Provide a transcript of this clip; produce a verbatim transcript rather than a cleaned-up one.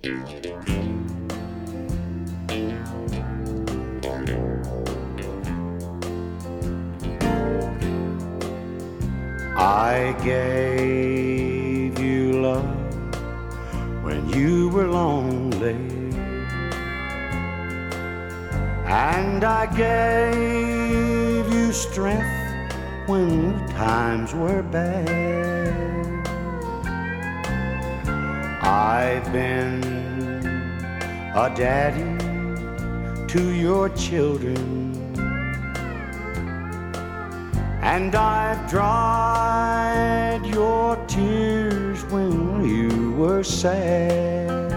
I gave you love when you were lonely, and I gave you strength when times were bad. I've been a daddy to your children, and I've dried your tears when you were sad.